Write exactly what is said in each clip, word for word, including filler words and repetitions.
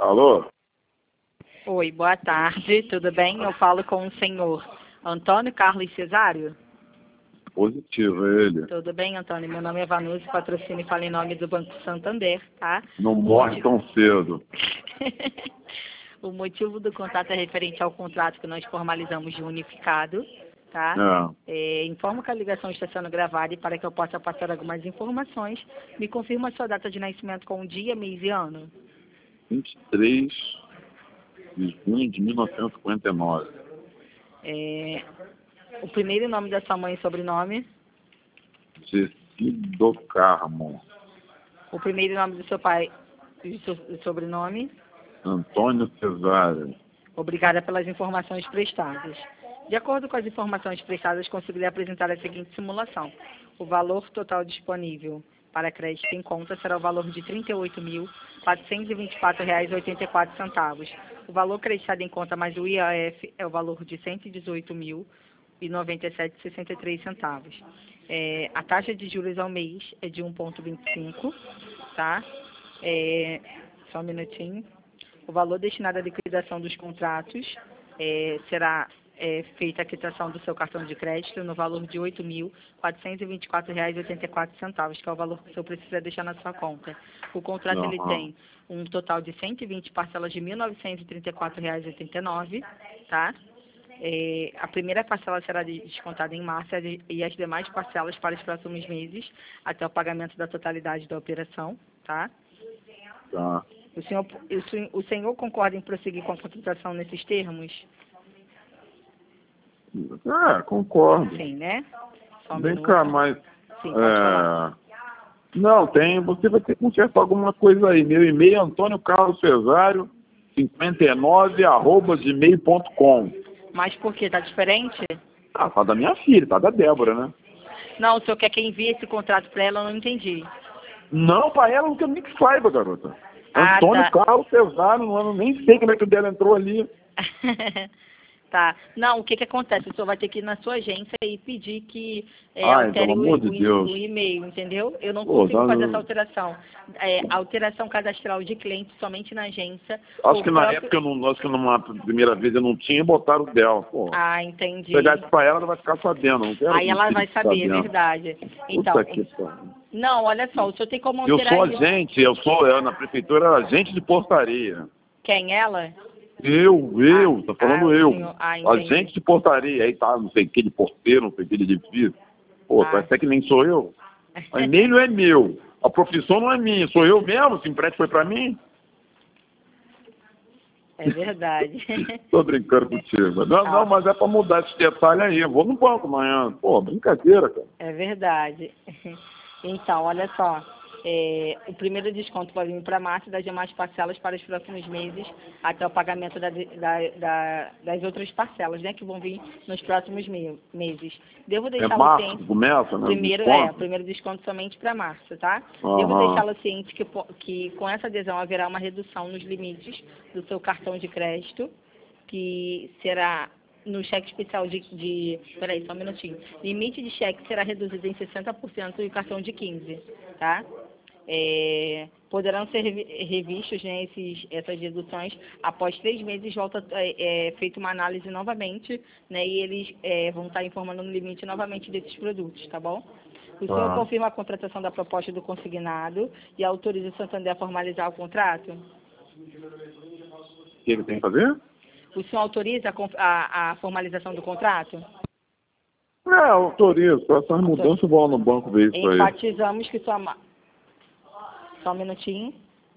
Alô? Oi, boa tarde, tudo bem? Eu falo com o senhor Antônio Carlos Cesário? Positivo, é ele. Tudo bem, Antônio? Meu nome é Vanucci, patrocínio e falo em nome do Banco Santander, tá? Não morre tão cedo. O motivo do contato é referente ao contrato que nós formalizamos de unificado, tá? É. É, informo que a ligação está sendo gravada e para que eu possa passar algumas informações, me confirma a sua data de nascimento com dia, mês e ano. vinte e três de junho de mil novecentos e cinquenta e nove. É, o primeiro nome da sua mãe e sobrenome. Ceci do Carmo. O primeiro nome do seu pai e so- sobrenome. Antônio Cesário. Obrigada pelas informações prestadas. De acordo com as informações prestadas, consegui lhe apresentar a seguinte simulação. O valor total disponível para crédito em conta será o valor de trinta e oito mil, quatrocentos e vinte e quatro reais e oitenta e quatro centavos. O valor creditado em conta mais o I A F é o valor de cento e dezoito mil e noventa e sete reais e sessenta e três centavos. É, a taxa de juros ao mês é de um vírgula vinte e cinco, tá? É, só um minutinho. O valor destinado à liquidação dos contratos é, será é, feita a quitação do seu cartão de crédito no valor de oito mil, quatrocentos e vinte e quatro reais e oitenta e quatro centavos, que é o valor que o senhor precisa deixar na sua conta. O contrato Uhum. ele tem um total de cento e vinte parcelas de mil novecentos e trinta e quatro reais e oitenta e nove centavos, tá? É, a primeira parcela será descontada em março e as demais parcelas para os próximos meses, até o pagamento da totalidade da operação, tá? Tá. O senhor, o senhor, o senhor concorda em prosseguir com a contratação nesses termos? É, concordo. Sim, né? Só um Vem minuto. cá, mas... Sim, pode falar. É... Não, tem. Você vai ter que consertar alguma coisa aí. Meu e-mail é Antônio Carlos Cesário, cinquenta e nove, arroba gmail ponto com. Mas por quê? Tá diferente? Ah, tá da minha filha, tá da Débora, né? Não, o senhor quer que envie esse contrato para ela? Eu não entendi. Não, pra ela não quero nem que saiba, garota. Ah, Antônio tá. Carlos Cesário, não, eu nem sei como é que o dela entrou ali. Tá. Não, o que que acontece? O senhor vai ter que ir na sua agência e pedir que é, Ai, altere pelo o, amor de o, Deus. o e-mail, entendeu? Eu não Pô, consigo dá fazer no- essa alteração. É, alteração cadastral de cliente somente na agência. Acho O que na próprio- época, eu não, acho que numa primeira vez eu não tinha e botaram o dela. Pô, Ah, se entendi. pegar isso pra ela, ela vai ficar sabendo. Não quero Aí que ela filho vai fique saber, é sabendo. verdade. Então, Puta que pariu. não, olha só, o senhor tem como Eu alterar sou isso? agente, eu sou, eu, na prefeitura, agente de portaria. Quem, ela? Eu, eu, Ah, tá falando ah, o eu. senhor- ah, entendi. Agente de portaria, aí tá, não sei o que de porteiro, não sei o que de edifício. Pô, Ah. parece até que nem sou eu. O e-mail não é meu. A profissão não é minha. Sou eu mesmo? Se empréstimo foi pra mim? É verdade. Tô brincando contigo. Não, não, mas é pra mudar esse detalhe aí. Eu vou no banco amanhã. Pô, brincadeira, cara. É verdade. Então, olha só. É, o primeiro desconto vai vir para março e das demais parcelas para os próximos meses, até o pagamento da, da, da, das outras parcelas, né, que vão vir nos próximos me meses. Devo É deixá-lo março que ciente. começa, né? o Primeiro, desconto? é, o primeiro desconto somente para março, tá? Aham. Devo deixá-lo ciente que, po- que com essa adesão haverá uma redução nos limites do seu cartão de crédito, que será no cheque especial de, de... Peraí, só um minutinho. Limite de cheque será reduzido em sessenta por cento e o cartão de quinze por cento, tá? É, poderão ser revi- revistos, né, esses, essas reduções após três meses, volta é, é, feita uma análise novamente, né, e eles é, vão estar informando no limite novamente desses produtos, tá bom? O senhor Tá. confirma a contratação da proposta do consignado e autoriza o Santander a formalizar o contrato? O que ele tem que fazer? O senhor autoriza a, con- a, a formalização do contrato? É, autorizo. Essas mudanças eu vou lá no banco ver isso aí. Enfatizamos que sua... ma- Só um minutinho.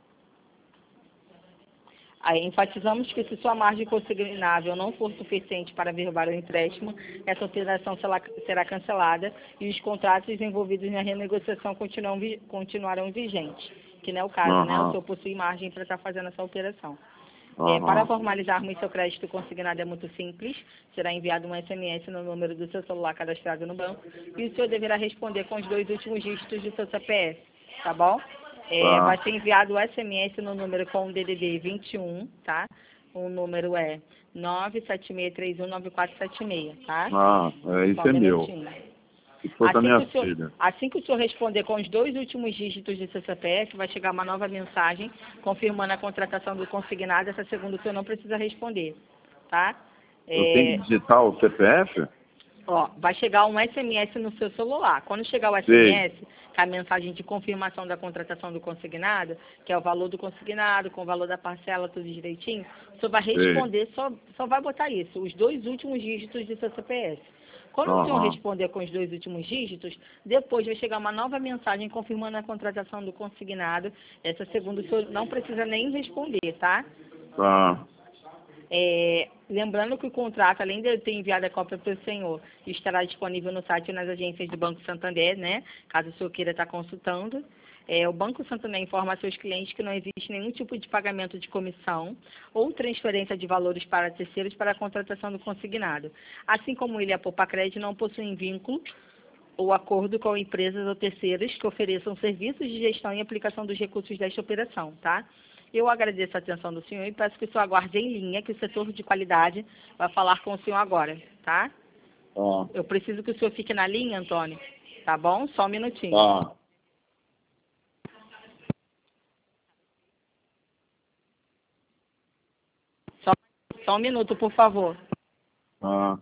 Aí, enfatizamos que se sua margem consignável não for suficiente para averbar o empréstimo, essa operação será, será cancelada e os contratos envolvidos na renegociação continuam, vi- continuarão vigentes, que não é o caso, né? O Aham. senhor possui margem para estar fazendo essa operação. É, Aham. para formalizarmos seu crédito consignado é muito simples. Será enviado um S M S no número do seu celular cadastrado no banco e o senhor deverá responder com os dois últimos dígitos do seu C P F, tá bom? É, Tá. vai ser enviado o S M S no número com o D D D vinte e um, tá? O número é nove sete seis três um nove quatro sete seis, tá? Ah, é, Só isso um é meu. minutinho. Se for com a Assim minha que, o senhor, filha. assim que o senhor responder com os dois últimos dígitos do seu C P F, vai chegar uma nova mensagem confirmando a contratação do consignado. Essa segunda o senhor não precisa responder, tá? Eu tenho É, que digitar o C P F? ó, vai chegar um S M S no seu celular. Quando chegar o Sim. S M S, com a mensagem de confirmação da contratação do consignado, que é o valor do consignado, com o valor da parcela, tudo direitinho, o senhor vai responder, só, só vai botar isso, os dois últimos dígitos do seu C P F. Quando o senhor Aham. responder com os dois últimos dígitos, depois vai chegar uma nova mensagem confirmando a contratação do consignado. Essa segunda o senhor não precisa nem responder, tá? Tá. É, lembrando que o contrato, além de eu ter enviado a cópia para o senhor, estará disponível no site e nas agências do Banco Santander, né? Caso o senhor queira estar consultando. É, o Banco Santander informa a seus clientes que não existe nenhum tipo de pagamento de comissão ou transferência de valores para terceiros para a contratação do consignado. Assim como ele e a Poupa Crédito não possuem vínculo ou acordo com empresas ou terceiros que ofereçam serviços de gestão e aplicação dos recursos desta operação, tá? Eu agradeço a atenção do senhor e peço que o senhor aguarde em linha, que o setor de qualidade vai falar com o senhor agora, tá? Tá. Eu preciso que o senhor fique na linha, Antônio, tá bom? Só um minutinho. Tá. Só, só um minuto, por favor. Tá.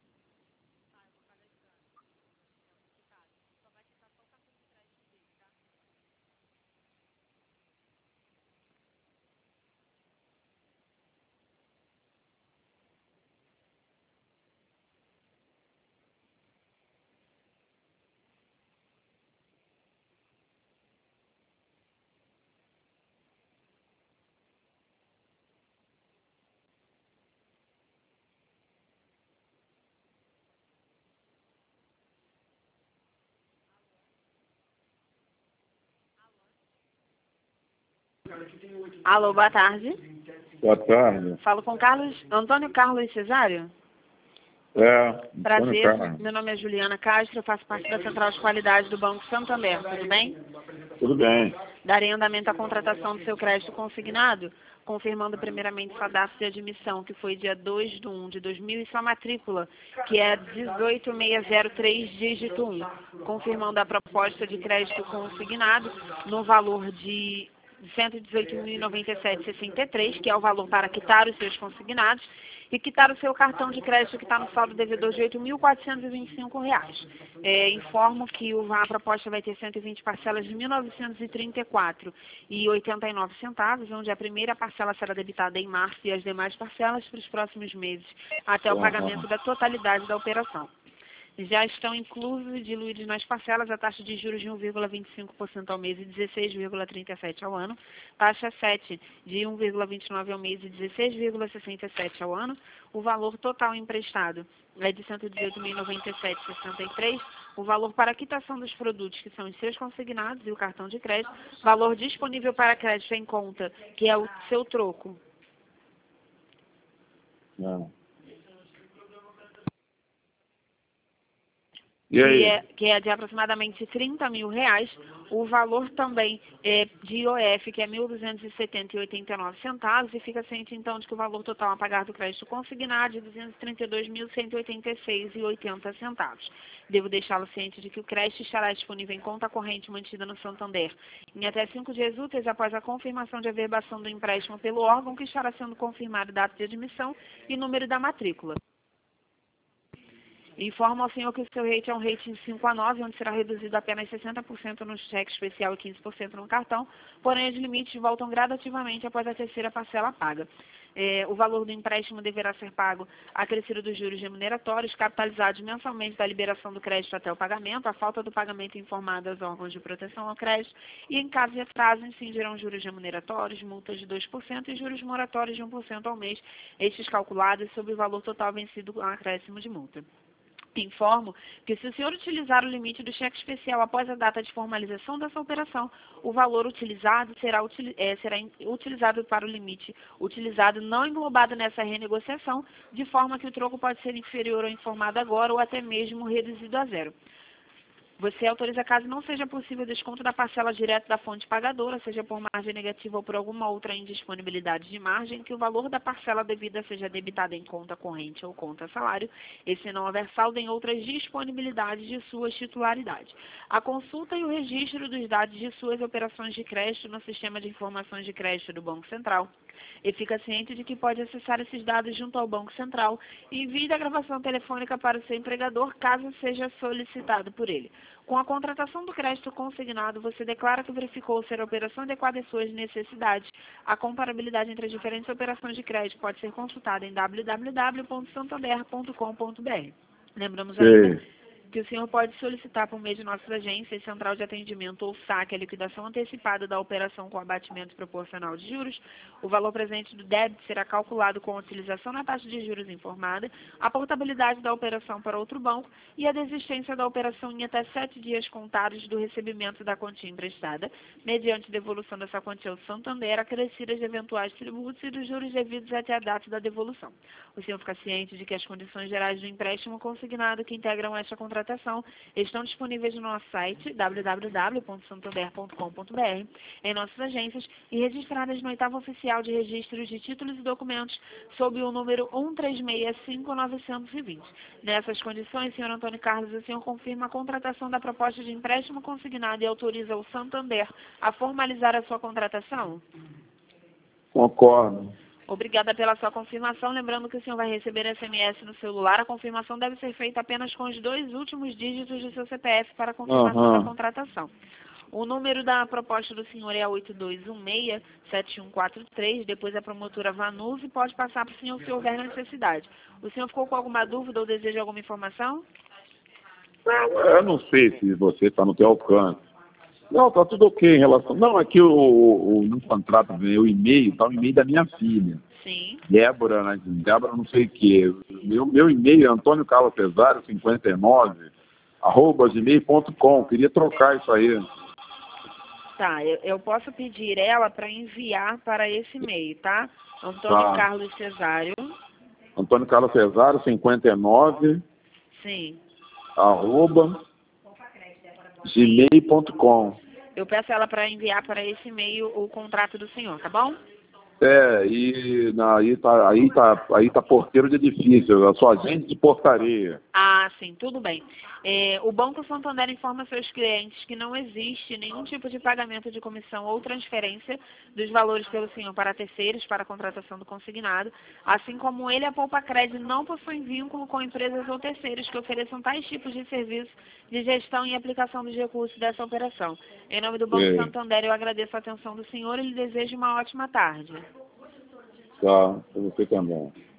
Alô, boa tarde. Boa tarde. Falo com Carlos, Antônio Carlos Cesário. É. Antônio Prazer, Carlos. meu nome é Juliana Castro, eu faço parte da Central de Qualidade do Banco Santander, tudo bem? Tudo bem. Darei andamento à contratação do seu crédito consignado, confirmando primeiramente sua data de admissão, que foi dia dois de um de dois mil, e sua matrícula, que é dezoito seis zero três, dígito um, confirmando a proposta de crédito consignado no valor de cento e dezoito mil e noventa e sete reais e sessenta e três centavos, que é o valor para quitar os seus consignados, e quitar o seu cartão de crédito que está no saldo devedor de oito mil quatrocentos e vinte e cinco reais. É, informo que o, a proposta vai ter cento e vinte parcelas de mil novecentos e trinta e quatro reais e oitenta e nove centavos, onde a primeira parcela será debitada em março e as demais parcelas para os próximos meses, até o pagamento da totalidade da operação. Já estão inclusos e diluídos nas parcelas a taxa de juros de um vírgula vinte e cinco por cento ao mês e dezesseis vírgula trinta e sete por cento ao ano, taxa sete de um vírgula vinte e nove por cento ao mês e dezesseis vírgula sessenta e sete por cento ao ano, o valor total emprestado é de cento e dezoito mil e noventa e sete reais e sessenta e três centavos, o valor para a quitação dos produtos, que são os seus consignados e o cartão de crédito, valor disponível para crédito em conta, que é o seu troco. Não. E aí? Que é, que é de aproximadamente trinta mil reais, o valor também é de I O F, que é mil duzentos e setenta reais e oitenta e nove centavos, e fica ciente então de que o valor total a pagar do crédito consignado é de duzentos e trinta e dois mil cento e oitenta e seis reais e oitenta centavos. Devo deixá-lo ciente de que o crédito estará disponível em conta corrente mantida no Santander em até cinco dias úteis após a confirmação de averbação do empréstimo pelo órgão, que estará sendo confirmado data de admissão e número da matrícula. Informo ao senhor que o seu rate é um rating cinco a nove, onde será reduzido apenas sessenta por cento no cheque especial e quinze por cento no cartão, porém os limites voltam gradativamente após a terceira parcela paga. É, o valor do empréstimo deverá ser pago acrescido dos juros remuneratórios, capitalizados mensalmente da liberação do crédito até o pagamento, a falta do pagamento informada aos órgãos de proteção ao crédito, e em caso de atraso, incidirão juros remuneratórios, multas de dois por cento e juros moratórios de um por cento ao mês, estes calculados sobre o valor total vencido com acréscimo de multa. Informo que, se o senhor utilizar o limite do cheque especial após a data de formalização dessa operação, o valor utilizado será, util, é, será utilizado para o limite utilizado não englobado nessa renegociação, de forma que o troco pode ser inferior ao informado agora ou até mesmo reduzido a zero. Você autoriza caso não seja possível desconto da parcela direto da fonte pagadora, seja por margem negativa ou por alguma outra indisponibilidade de margem, que o valor da parcela devida seja debitado em conta corrente ou conta salário, e se não houver saldo em outras disponibilidades de suas titularidades. A consulta e o registro dos dados de suas operações de crédito no Sistema de Informações de Crédito do Banco Central. E fica ciente de que pode acessar esses dados junto ao Banco Central e envie a gravação telefônica para o seu empregador, caso seja solicitado por ele. Com a contratação do crédito consignado, você declara que verificou ser a operação adequada às suas necessidades. A comparabilidade entre as diferentes operações de crédito pode ser consultada em w w w ponto santander ponto com ponto b r. Lembramos ainda que o senhor pode solicitar por meio de nossas agências, central de atendimento ou saque, a liquidação antecipada da operação com abatimento proporcional de juros. O valor presente do débito será calculado com a utilização da taxa de juros informada, a portabilidade da operação para outro banco e a desistência da operação em até sete dias contados do recebimento da quantia emprestada, mediante devolução dessa quantia ao Santander, acrescidas de eventuais tributos e dos juros devidos até a data da devolução. O senhor fica ciente de que as condições gerais do empréstimo consignado que integram esta contratação estão disponíveis no nosso site w w w ponto santander ponto com ponto b r, em nossas agências e registradas no oitavo oficial de registros de títulos e documentos sob o número um três seis cinco nove dois zero. Nessas condições, senhor Antônio Carlos, o senhor confirma a contratação da proposta de empréstimo consignado e autoriza o Santander a formalizar a sua contratação? Concordo. Obrigada pela sua confirmação. Lembrando que o senhor vai receber S M S no celular. A confirmação deve ser feita apenas com os dois últimos dígitos do seu C P F para a confirmação Uhum. da contratação. O número da proposta do senhor é oito dois um seis sete um quatro três. Depois a promotora Vanusa e pode passar para o senhor se houver necessidade. O senhor ficou com alguma dúvida ou deseja alguma informação? Não, eu não sei se você está no teu alcance. Não, tá tudo ok em relação... Não, aqui o, o, no contrato veio o e-mail, tá o e-mail da minha filha. Sim. Débora, né? Débora não sei o quê. Meu, meu e-mail é Antônio Carlos Cesário, cinquenta e nove, arroba gmail ponto com. Queria trocar isso aí. Tá, eu, eu posso pedir ela para enviar para esse e-mail, tá? Antônio Tá. Carlos Cesário. Antônio Carlos Cesário, cinquenta e nove, Sim. arroba gmail ponto com. Eu peço ela para enviar para esse e-mail o contrato do senhor, tá bom? É, e na, aí, tá, aí, tá, aí tá porteiro de edifício, a sua agente de portaria. Ah, sim, tudo bem. É, o Banco Santander informa seus clientes que não existe nenhum tipo de pagamento de comissão ou transferência dos valores pelo senhor para terceiros para a contratação do consignado, assim como ele, a Poupa Crédito, não possuem vínculo com empresas ou terceiros que ofereçam tais tipos de serviço de gestão e aplicação dos recursos dessa operação. Em nome do Banco É. Santander, eu agradeço a atenção do senhor e lhe desejo uma ótima tarde. Tá, pra você também.